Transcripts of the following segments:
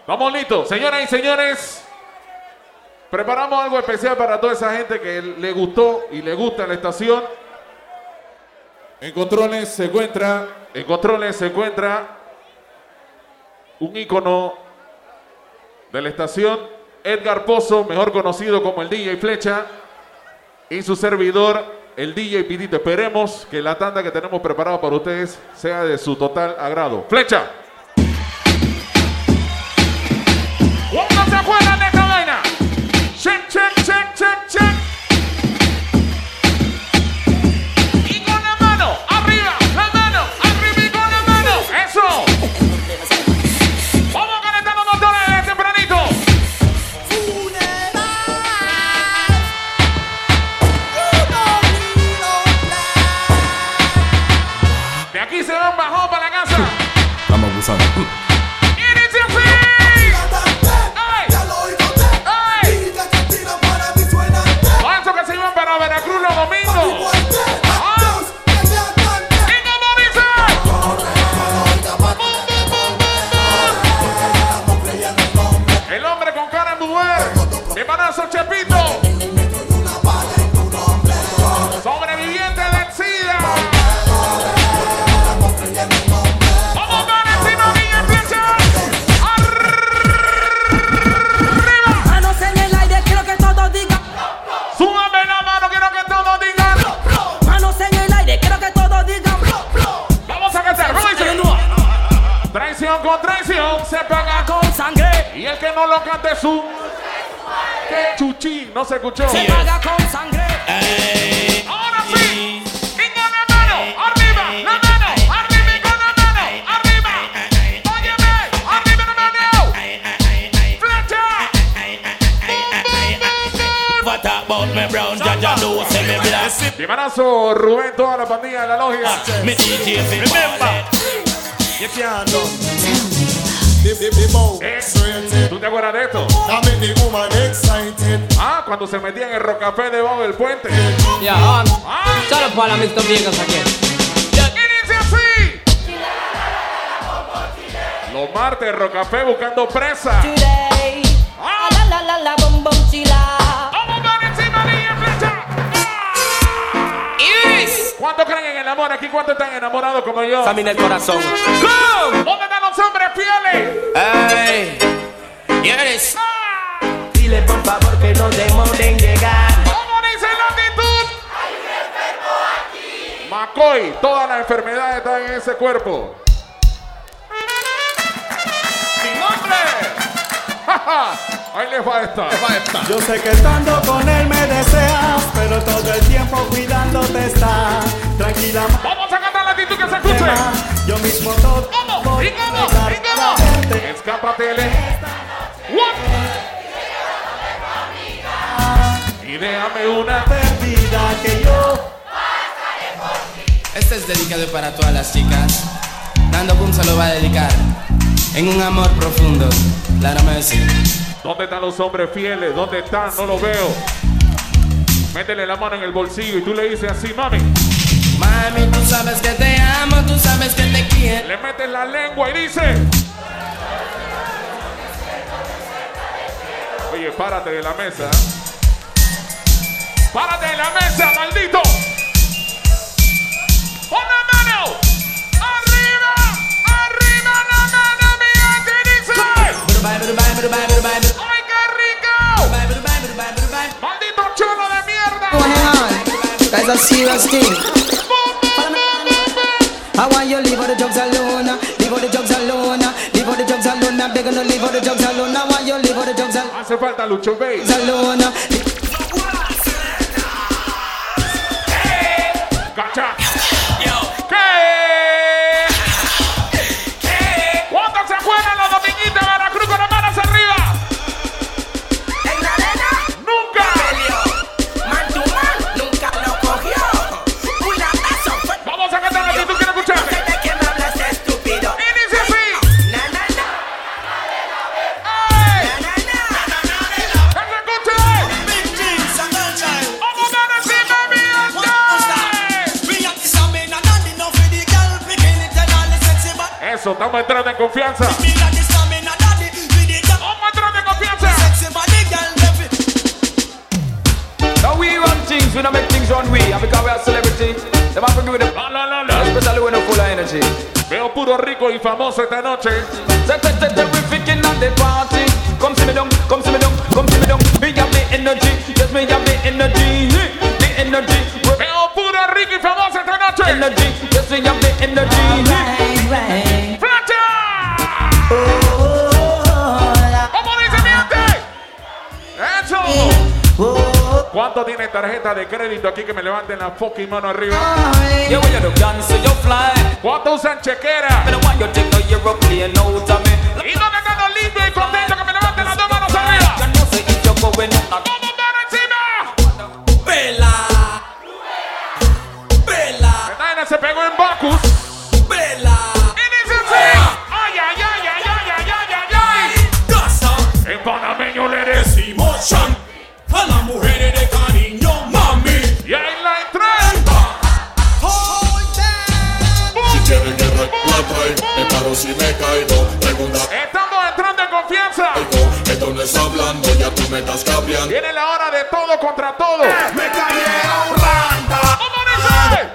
Vamos listos, señoras y señores. Preparamos algo especial para toda esa gente que le gustó y le gusta la estación. En controles se encuentra un ícono de la estación, Edgar Pozo, mejor conocido como el DJ Flecha, y su servidor, el DJ Pitito. Esperemos que la tanda que tenemos preparada para ustedes sea de su total agrado. ¡Flecha! ¿Cuándo se acuerdan de esta vaina? Check, check, check, check, check. Y con la mano arriba y con la mano. ¡Eso! Vamos a calentar los motores tempranito. De aquí se va un bajón para la casa. Estamos abusando. Veracruz los domingos. El hombre con cara de mujer. Mi manazo Chepito. Sobreviviente del SIDA. Vamos para encima, niña Flecha. Arriba. Manos en el aire, quiero que todos digan. Súbame la mano, quiero que todos digan. Manos en el aire, quiero que todos digan. Vamos a cantar, ¿cómo dice? Traición con traición se paga Con sangre, y el que no lo cante su que chuchi, no se escuchó. se paga con sangre. Ahora sí, y con la mano, arriba y con la mano, arriba. Óyeme, arriba la mano. Flecha. What about me brown? Jaja know say me black. Mi manazo Rubén, toda la pandilla de la logia. Me DJ remember. You can't do. ¿Tú te acuerdas de esto? I make the woman excited. Ah, cuando se metían en Rocafé debajo del puente. Yeah, solo para Mr. Vegas aquí. Inicia así. Los martes Rocafé buscando presa. Today, Ah. la bum bum chila. Vamos para encima, niña Flecha. ¿Cuántos creen en el amor aquí? ¿Cuántos están enamorados como yo? Camina el corazón. ¿Dónde están los hombres fieles? Hey, yes. Dile por favor que no demoren llegar. ¿Cómo dice la actitud? Macoy, todas las enfermedades están en ese cuerpo. ¡Sin nombre! Ahí les va esta. Yo sé que estando con él me deseas, pero todo el tiempo cuidándote está. Tranquila, Vamos a cantar la actitud que se escuche. yo mismo todo. ¿Cómo? ¿Y cómo? ¿Y cómo? Escápatele. What? Y déjame una. Perdida que yo. Este es dedicado para todas las chicas. Dando Boom se lo va a dedicar. En un amor profundo. Claro me decir. ¿Dónde están los hombres fieles? ¿Dónde están? No los veo. Métele la mano en el bolsillo y tú le dices así, mami. Mami, tú sabes que te amo, tú sabes que te quiero. Le metes la lengua y dice. Oye, párate de la mesa. Párate de la mesa, maldito. ¡Pon la mano! ¡Arriba! ¡Arriba la mano, mi gente! Dice. ¡Ay, qué rico! ¡Maldito cholo de mierda! That's a serious thing. I want you leave all the drugs alone. Leave all the drugs alone. Leave all the drugs alone. I'm begging to leave all the drugs alone. I want you leave all the drugs Hace falta Lucho Bay. alone. ¡Cacha! ¿Qué? ¿Cuántos se acuerdan los dominguitos de Veracruz con las manos arriba? En la arena, ¡Nunca! man to man, nunca lo cogió. Una taza fue. Vamos a cantar la que tú quieres escuchar. ¿De qué me hablas, estúpido? Inicia así. Na, na, na. ¡Ay! Na, na, na. ¡Que se escuche! ¡Vamos a encima, mi gente! Eso, estamos entrando en confianza. puro, rico y famoso esta noche. Terrific in the party. Come see me down, come see me down, come see me down. Me have the energy, yes me have the energy. The energy. Veo puro, rico y famoso esta noche. Energy, yes me have the energy. Right. ¡Flecha! ¿Cómo dice mi gente? ¡Eso! ¿Cuánto tiene tarjeta de crédito aquí que me levanten la fucking mano arriba? Yeah, when you do dance, you fly. ¿Cuánto usan chequera? Me don't want you to take no European out of me. ¿Y dónde están los lindos y contentos que me levanten las dos manos arriba? You know say if you're going up, ¡Vamos para encima! Bella. Bella. Esta vaina se pegó en Bacus. Bella. Y dice así. ¡Ay, ay, ay, ay, ay, ay, ay, ay, ay! Casa. En panameño le decimos. Emotion. A las mujeres de cariño, mami. Y ahí la entré. Si quieren guerra, la trae. Me paro si me caigo. Pregunta, Estamos entrando en confianza. esto no es hablando, ya tú me estás cambiando. Viene la hora de todo contra todo. Me callé a Orlando. ¿Cómo dice?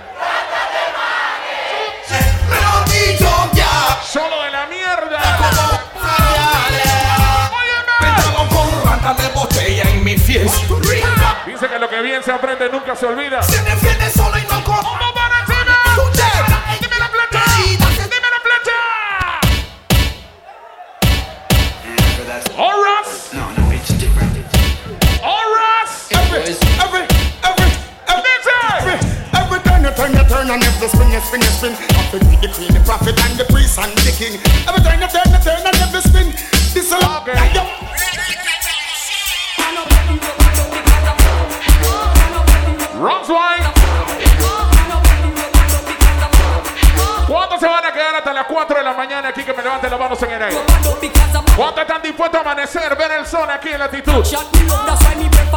Pero dicho ya. Solo de la mierda. Óyeme. Entramos con rata de botella en mi fiesta. Dice que lo que bien se aprende nunca se olvida. Se defiende solo y no con. ¡Vamos para encima! ¡Dime la flecha! ¡Dime la flecha! ¡Horas! ¡Horas! Every ¡Dice! turn and every spin, you spin, you spin. Up to the queen, the prophet and the priest and the king. Every turn, you turn and every spin. This is Okay. Roswell. ¿Cuántos se van a quedar hasta las 4 de la mañana aquí que me levanten las manos en el aire? ¿Cuántos están dispuestos a amanecer, ver el sol aquí en latitud? ¡Vamos por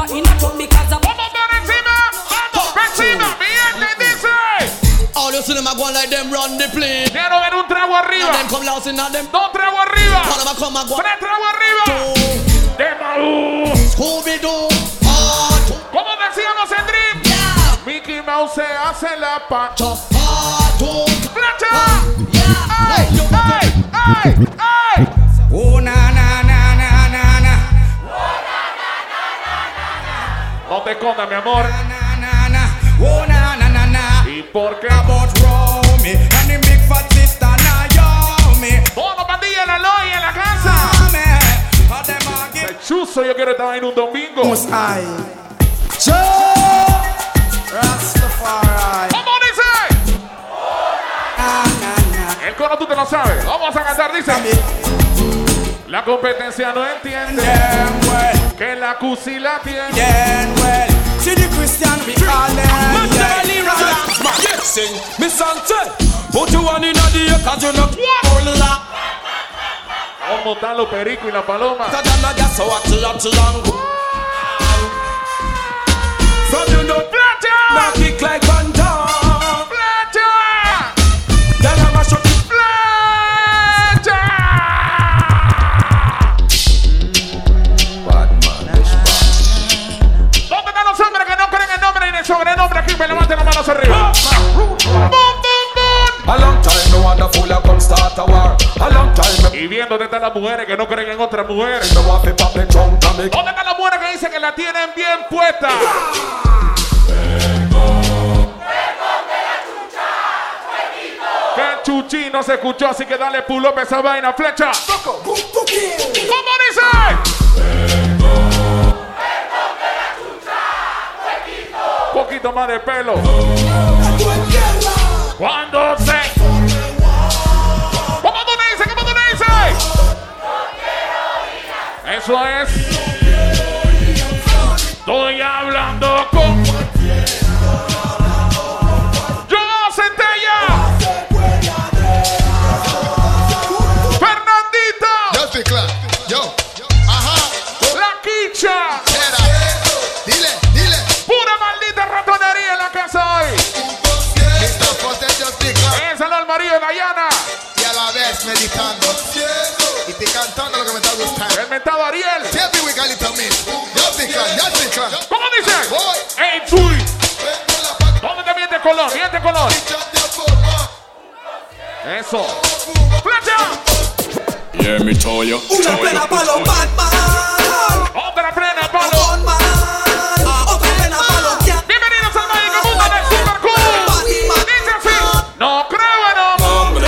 encima! ¡Vamos por encima! ¡Mi gente dice! All you see them a go like them run the plane. Quiero ver un trago arriba. Them come lousy now them. 2 tragos arriba. All them a come and go. 3 tragos arriba. De Malú. Scooby-Doo. Como decíamos en Dream. Yeah. Mickey Mouse se hace la pacha. ¡Flecha! ¡Ay! ¡Ay! ¡Ay! ¡Ay! Oh, na, na, na, na, na, na. No te escondas, mi amor. Na, na, na. Oh, na, na, na, na. ¿Y por qué? About Romy and the big fat sister Naomi. Todos pandilla en la loya en la casa. El chuzo, yo quiero estar en un domingo. Most I. Rastafari. ¿Cómo dice? El coro tú te lo sabes. Vamos a cantar, dice. La competencia no entiende que la cusi la tiene. Yeah, well, see the Christian we call them. Yeah, Sing me song say, put you one in the ear 'cause you know what? ¿Cómo están los pericos y la paloma? From you know ¡Flecha! now kick like Van Damme. ¡Flecha! Then I mash up the ¡Flecha! ¿Dónde están los hombres que no creen en nombre ni en sobrenombre? Aquí me levanten las manos arriba. ¡Bum, bum, bum! A long time no wonderful I come start a war. A long time Y viendo dónde están las mujeres que no creen en otras mujeres. me want to pop the trunk and me. ¿Dónde están las mujeres que dicen que la tienen bien puesta? Que chuchi no se escuchó, así que dale pull up esa vaina, flecha. ¿Cómo dice? Poquito más de pelo. Cuando se. ¿Cómo tú me dices? ¿Cómo tú me dices? Eso es. Estoy hablando con. Yo Centella. Fernandito. Yo estoy claro. Yo. Ajá. La Quicha. Dile, dile. Pura maldita ratonería en la casa hoy. Mr. Potter, yo estoy claro. Es el almarillo de Dayana. Y a la vez meditando. Y estoy cantando lo que me está gustando. El mentado Ariel. Siempre igualito a mí. Yo estoy claro, yo estoy claro. ¿Cómo dice? Voy. ¡Ey, Chuy! ¿Dónde te miente Colón? Miente Colón. Eso. Yeah, me tell you. Una plena pa' los Batman. Otra plena para los... Otra plena pa' los Bienvenidos al mágico mundo del Super Cool. Dice así. No creo en Hombre.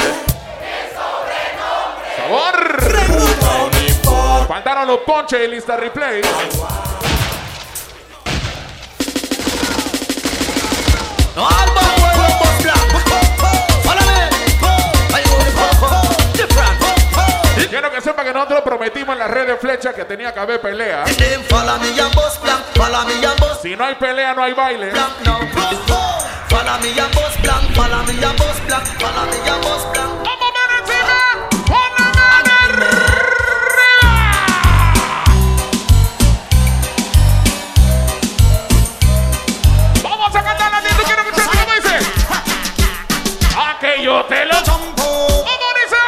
sabor. Faltaron los ponches y lista replay. No, Alba, huevo, pues, Quiero que sepa que nosotros prometimos en la red de Flecha que tenía que haber pelea. Si no hay pelea, no hay baile. Vamos a ver encima. Pon la mano arriba. Vamos a cantar la tú quiero escuchar cómo dice. A que yo te lo chompo. ¿Cómo dice?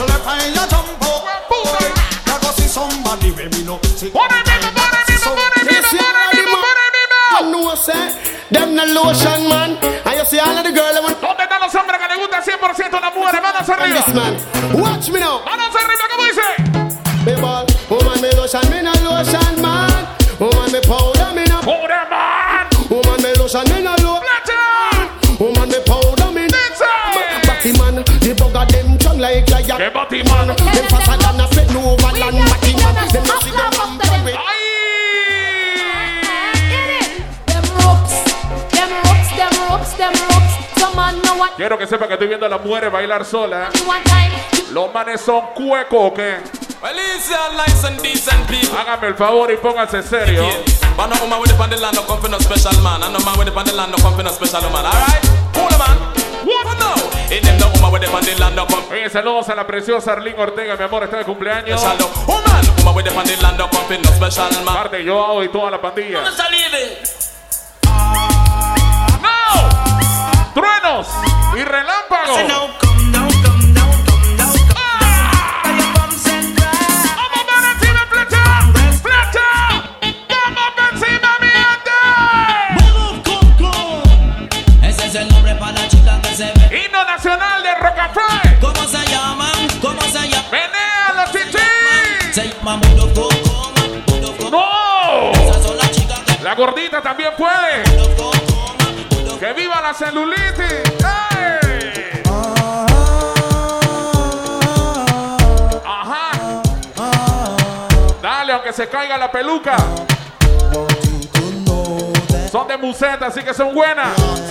Lotion man, and you see all of the girl ¿Dónde están los hombres que les gusta 100% las mujeres? Manos arriba. this man. Watch me now. Manos arriba, ¿cómo dice? Me ball, woman me lotion, me no lotion man. Woman me powder, me no. ¡Pura man! Woman me lotion, me no lotion. ¡Flecha! Woman me powder, me no. ¡Dice! Batman, the bugger them tongue like giant. ¡Qué Batman! Them faster than a fit no overland. Batman, them no see them from Broadway. ¡Ay! Quiero que sepa que estoy viendo a las mujeres bailar sola. Los manes son cuecos, ¿o qué? Well, easy and nice and decent people. Hágame el favor y pónganse serio. But no woman with the pan land no come for no special man. And no man with the pan land no come for no special woman. Alright? Cool man. What now? In them no woman with the pan land no come for Oye, saludos a la preciosa Arlene Ortega, mi amor, está de cumpleaños. special woman with the pan land no come for no special man. Parte yo y toda la pandilla. ¡No! ¡Truenos! ¡Y relámpagos! Himno nacional de Rocafé. ¿Cómo se llaman? ¿Cómo se llaman? ¡Menea los chichis! Se llaman Budoco, ¡No! esas son las chicas que La gordita también puede. ¡Que viva la celulitis! ¡Ey! Ajá. Dale, aunque se caiga la peluca. Son de museta, así que son buenas.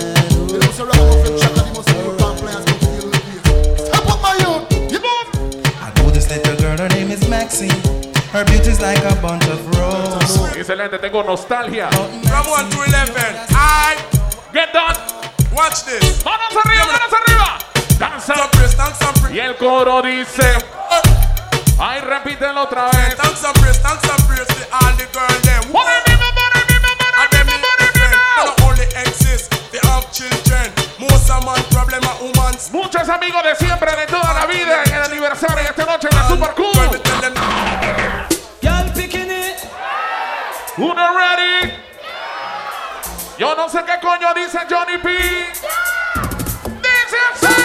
I know this little girl, her name is Maxine. Her beauty's like a bunch of roses. Excelente, tengo nostalgia. From 1 to 11. I Get done. watch this. Manos arriba, manos arriba. Danza. Some praise, thanks some praise. Y el coro dice. Ay, repítelo otra vez. Thanks some praise to all the girls them. Por el mismo, por el mismo, por And el them mismo, por el they mismo. don't only exist, they have children. Most of man problem are humans. Muchos amigos de siempre, de toda la vida, en el aniversario de esta noche en la Super Cool. Girl, me tell them, Girl picking it. Uno ready. Yo no sé qué coño dice Johnny P. Dice así.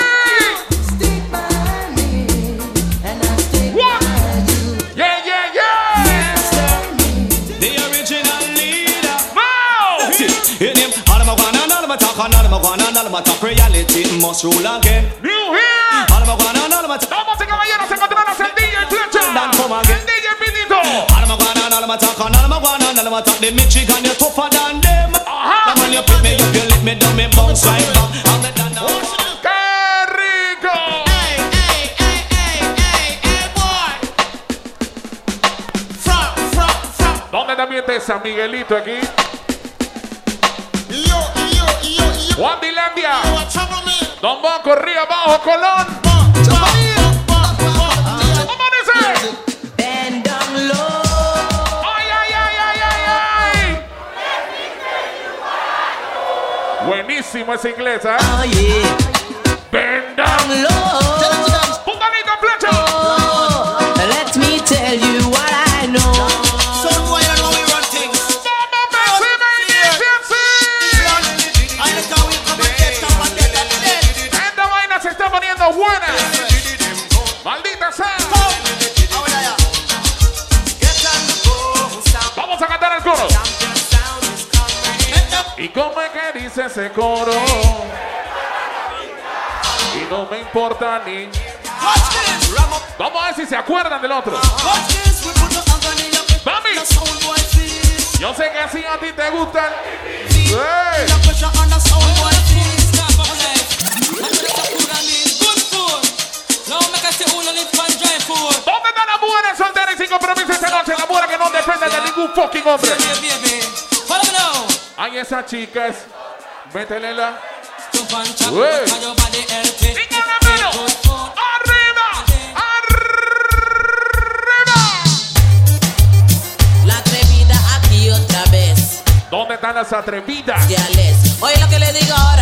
What? Yeah, yeah, yeah. The original leader. No. In him, all of my talk, all of my talk, reality must rule again. New here. All of my talk, Damas y caballeros, encontrarnos el DJ Flecha. Dan, come again. El DJ Pitito. all of my talk, the Michigan, you're tougher than them. Ajá. Come on, you pick me up, you lick me down, me bounce right back. I'm the done now. ¡Qué rico! ¿Dónde también está San Miguelito aquí? Juan Dilandia. Don Boco, Río Abajo, Colón. ¿Cómo dice? Bend down low. ¡Ay, ay, ay, ay, ay, ay! Buenísimo ese inglés, ¿eh? Oh yeah. Bend down. Low. ¡Puntanita, Flecha! Oh, let me tell you what I know. Esta vaina se está poniendo buena. ¿Y cómo es que dice ese coro? Y no me importa ni... Vamos a ver si se acuerdan del otro. Mami, yo sé que así a ti te gustan. ¡Hey! ¿Dónde están las mujeres solteras y sin compromiso esta noche? Las mujeres que no dependen de ningún fucking hombre. Ay, esas chicas. Métele la... ¡Hey! ¿Dónde están las atrevidas? Oye lo que le digo ahora.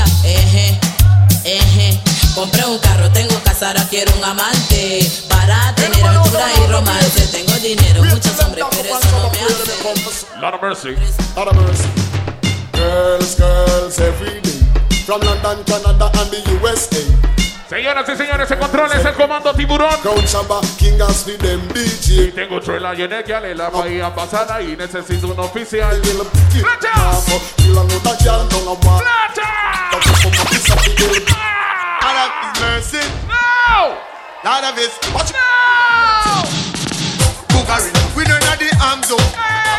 Compré un carro, tengo casa, ahora quiero un amante. Para tener aventura y romance. Tengo dinero, muchos hombres, pero eso no me hace. Lot of mercy. Lot of mercy. Girls every day. From London, Canada and the USA. Señoras y señores, se controla es el comando tiburón. Y tengo Trela y Enequial en la bahía pasada y necesito un oficial. ¡Flecha! ¡Flecha! ¡No! Lot of it. Watch ¡No! we don't have the arms up.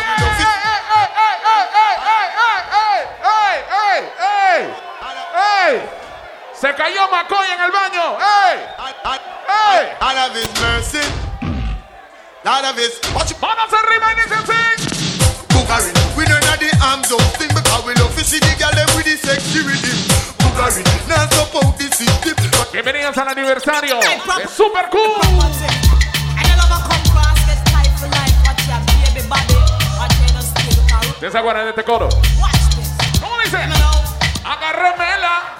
¡Ey! ¡Se cayó McCoy en el baño! ¡Ey! ¡Ey! Lot of his mercy. Lot of his. ¡Manos arriba y dicen sí! We don't have the arms up. Thing because we love to see the girl them with the sexy rhythm. Now support the city. Bienvenidos al aniversario de Super Cool. ¿Te se acuerdan de este coro? ¿Cómo dice? Agárremela.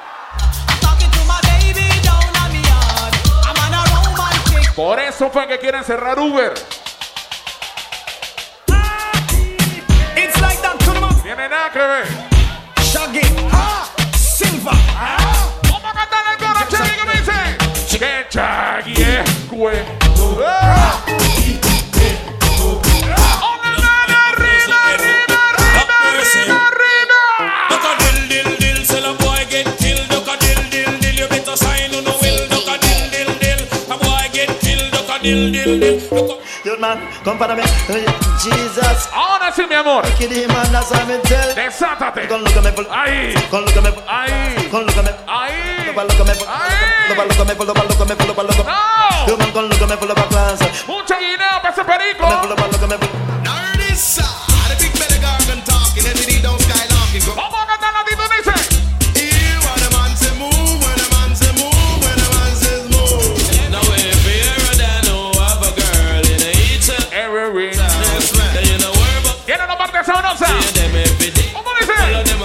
Por eso fue que quieren cerrar Uber. Tiene nada que ver. ¿Cómo cantar el coro, Chaggy? ¿Qué me dice? Que Chaggy es cuento. Good man, come for me, Jesus. Ahora sí, mi amor. Desátate. Ahí. Ahí. Ahí. Mucho guineo para ese perico. Vamos a cantar la tito, dice. Tiene una parte sabrosa. ¿Cómo dice?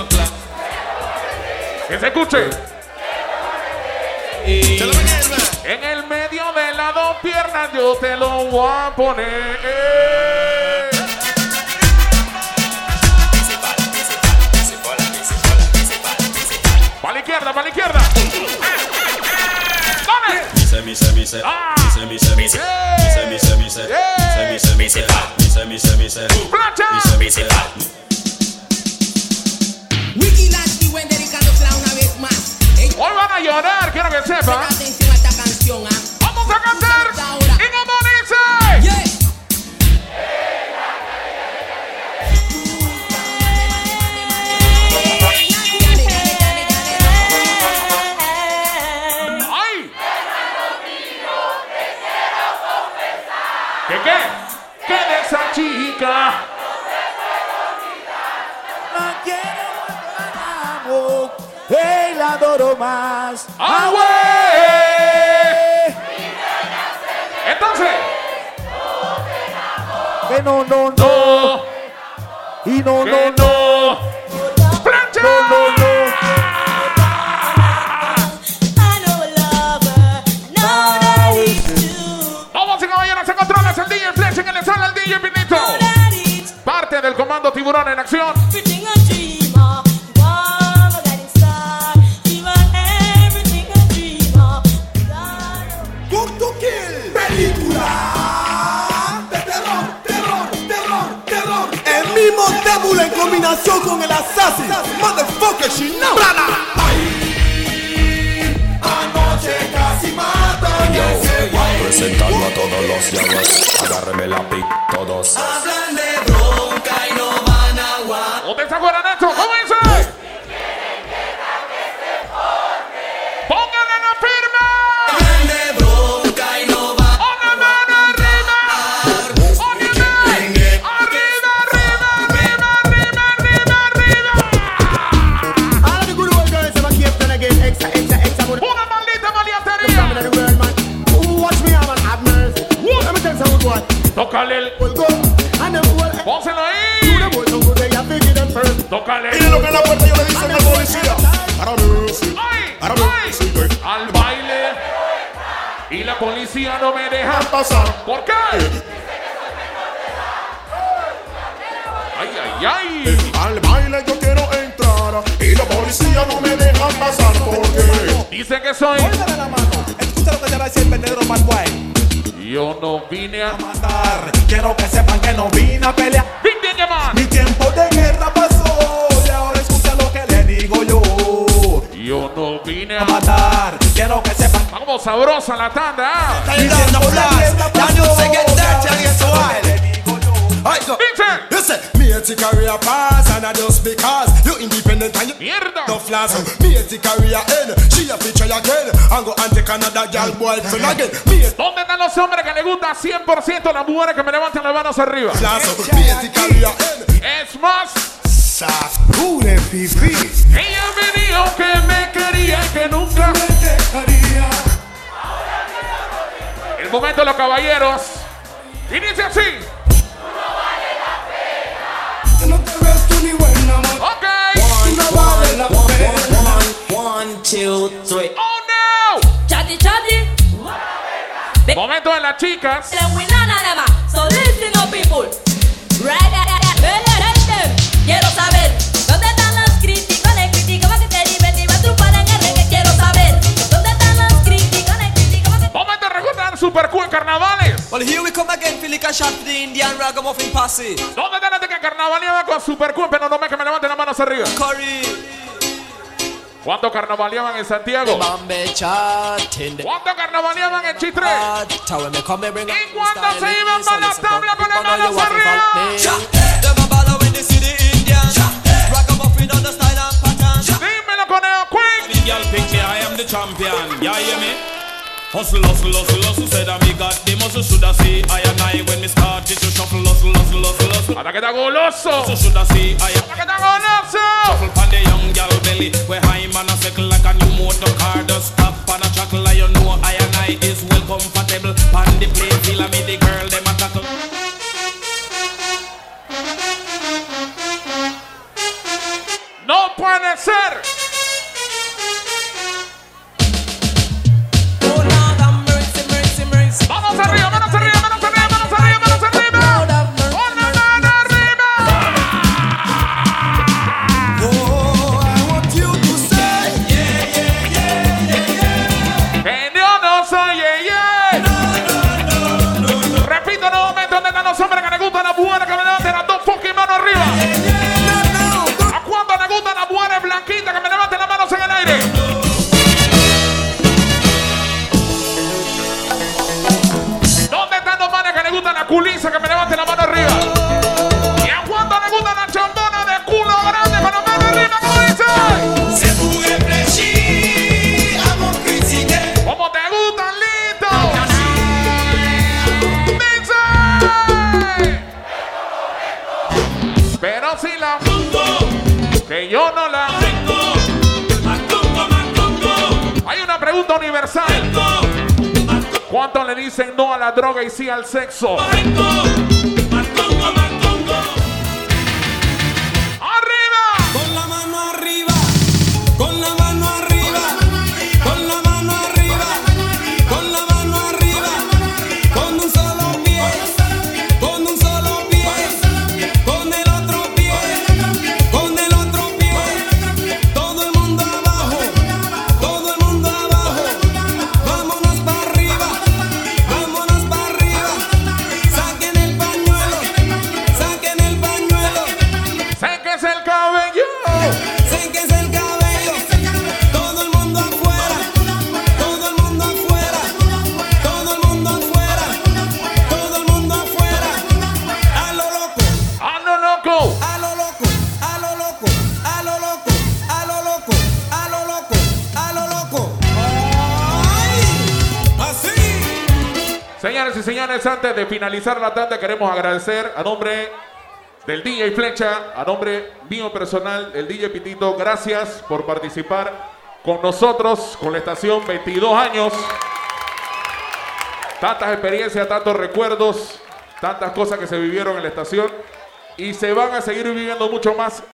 Que se escuche. En el medio de las dos piernas yo te lo voy a poner. Para la izquierda, para la izquierda. Hoy van a llorar, quiero que sepa. Vamos a cantar. Y como dice. ¡Ay! ¿Qué? ¿Qué de esa chica? La quiero, hey, la adoro más. ¡Ah, güey! Entonces. Que no. Y no. ¡Plancha! No. Vamos, y caballeros, se controla el DJ Flecha que le sale al DJ Pinito. Parte del comando tiburón en acción. Película de terror. El mismo Débula en combinación combinación con el Assassin. Motherfucker, she know. Anoche casi matan. Presentando a todos los llamas. Agárreme la pic, todos. Hablan de bronca y no van a aguantar. ¿Ustedes se acuerdan de esto? ¿Cómo dice? ¡Pónganle la firma! Hablan de bronca y no van a ¡Una mano arriba! ¡Óyeme! ¡Arriba, arriba! All of the good old girls ever keep trying to get extra. ¡Una maldita maleantería! Watch me, I'm an admiral. Let me tell you something, boy. ¡Tócale el... ¡Pónselo ahí! ¡Tócale! Y lo que en la puerta yo le dicen al policía. Al baile. Y la policía no me deja pasar. ¿Por qué? ¡Ay, ay, ay! Al baile yo quiero entrar y la policía no me deja pasar. ¿Por qué? Dice que soy... Póngale la mano. Escucha lo que te va a decir el vendedor Bad Boy. Yo no vine a matar. Quiero que sepan que no vine a pelear. ¡Vine a llamar! Mi tiempo de guerra pasó y ahora escucha lo que le digo yo. Yo no vine a matar. Quiero que sepan. Vamos, sabrosa la tanda. Mi tiempo de guerra pasó. Listen, me a take career pass and I just because you independent and you mierda no flash. Me a take career end, she a feature again and go and take another girl boyfriend again. ¿Dónde están los hombres que les gusta 100% las mujeres que me levanten las manos arriba? Me a take career end. Es más, sacude pipí. ella me dijo que me quería y que nunca me dejaría. El momento de los caballeros. Y dice así. No te ves tú ni buena, man. Ok. No vale la pena. 1, 2, 3. Oh no. Chatty, chatty. Momento de las chicas. So listen up, people. Quiero saber dónde están los críticos, les critico para que te divertimos, tú para en el reggae. Quiero saber dónde están los críticos, les critico para que... Momento de recordar Super Q en carnavales. Well, here we come again, Philly Shot for the Indian Ragamuffin Posse. ¿Dónde están los que carnavaleaban con Super Q? Pero no me que me levanten las manos arriba. Curry. ¿Cuánto carnavaleaban en Santiago? ¿Cuánto carnavaleaban en Chitre? ¿Y cuánto se iban para la tabla con las manos arriba? Dímelo, Conejo Quick. Girl pick me, I am the champion. Yeah, hear me? Hustle, hustle, hustle, hustle. Said that me got the muscle. Shoulda see I and I when me started to shuffle, hustle, hustle, hustle, hustle. Hasta que está goloso. So shoulda see I. Hasta que está goloso. Shuffle pon the young girl belly. Where high man a circle like a new motor car. Just stop on a chuckle. You know I and I is well comfortable. Pon the play feel me the girl them a tackle. No puede ser. Vamos arriba, manos arriba, manos arriba, manos arriba, manos arriba. Una mano arriba. Oh, I want you to say, yeah, yeah, yeah, yeah, yeah. Que yo no soy, yeah, yeah. Repito nuevamente, ¿dónde están los hombres que les gustan las mujeres que me levanten las dos fucking manos arriba? ¿A cuánto les gustan las mujeres blanquitas que me levanten las manos en el aire? La culisa que me levante la mano arriba. Y a cuánto le gusta la chambona de culo grande con la mano arriba, ¿cómo dice? Se vous réfléchir à mon critiquer. ¿Cómo te gustan, Lito? Dice. Pero si la que yo no la hay una pregunta universal. ¿Cuántos le dicen no a la droga y sí al sexo? ¡Arriba! Con la mano arriba, con la mano arriba, con la mano arriba, con la mano arriba, con un solo pie, con un solo pie, con el otro pie, con el otro pie, todo el mundo abajo, todo el mundo abajo, vámonos para arriba. Vámonos para arriba, saquen el pan. señores, antes de finalizar la tanda queremos agradecer a nombre del DJ Flecha, a nombre mío personal, el DJ Pitito, gracias por participar con nosotros, con la estación, 22 años. Tantas experiencias, tantos recuerdos, tantas cosas que se vivieron en la estación y se van a seguir viviendo mucho más